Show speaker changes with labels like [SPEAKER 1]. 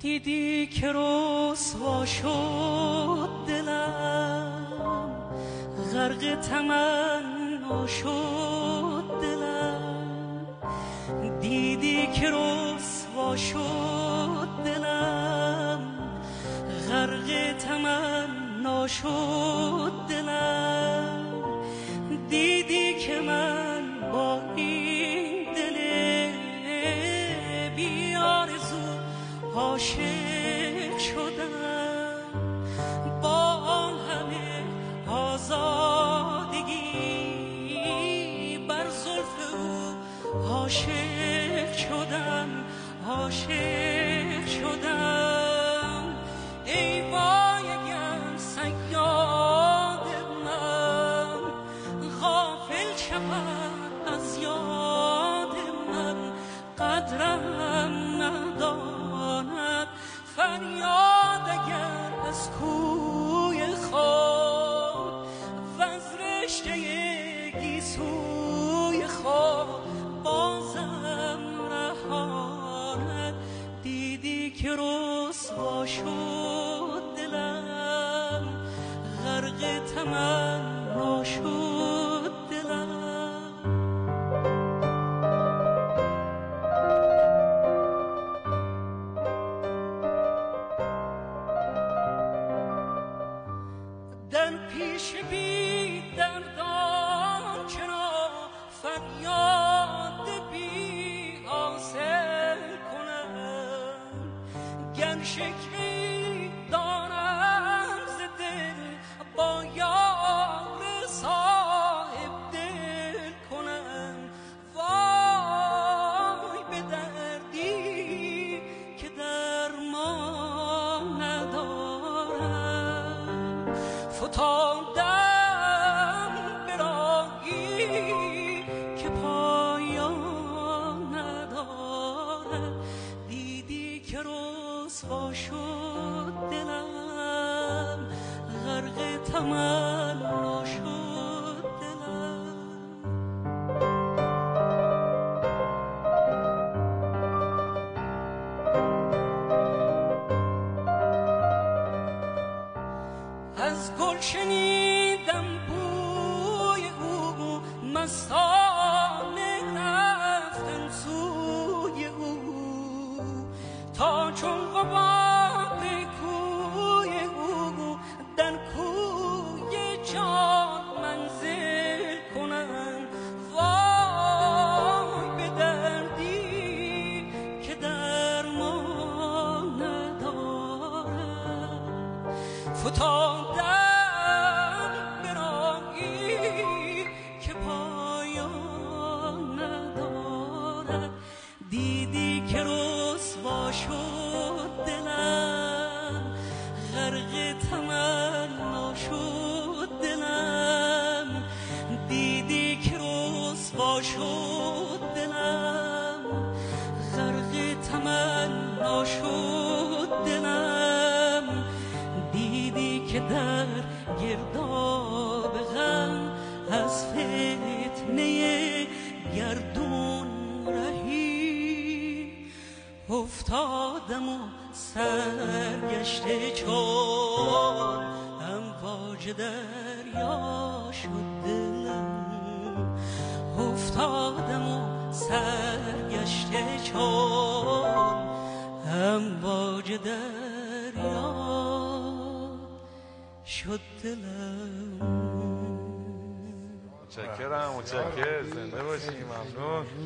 [SPEAKER 1] دیدی که رسوا شد دلم، غرق تمنا شد دلم. دیدی که رسوا شد دلم، غرق تمنا شد دلم. دیدی که من با این دل بی آرزو عاشق شدم، با همه آزادگی بر زلف او عاشق شدم، عاشق شدم. ای وای اگر صیاد من غافل شود از یاد من، قدرم نداند فریاد اگر از کوی خود وز رشته گیسوی خود بازم رهاند. دیدی که رسوا شد دلم، غرق تمنا شد دلم. در پیش بی دردان چرا فریاد بی حاصل کنم؟ گر شکری دارم ز دل با یار صاحب دل کنم. وای به دردی که درمان ندارم، فتادم به راهی که پایان ندارد. دیدی که رسوا شد دلم، غرق تمنا شد دلم. از گل شنیدم بوی او، مستانه رفتم سوی او، تا چون غبار کوی او در کوی جان منزل کنم. وای به دردی که درمان ندارم، فتادم به راهی که پایان ندارد. دیدی که رسوا شد دلم، غرق تمنا شد دلم. دیدی که رسوا شد دلم، غرق تمنا شد دلم. دیدی که در گرداب غم از فتنه گردون رهی افتادم و سرگشته چون امواج دریا شد دلم. افتادم و سرگشته چون امواج دریا شد دلم.
[SPEAKER 2] متشکرم، متشکرم. زنده باشی. ممنون.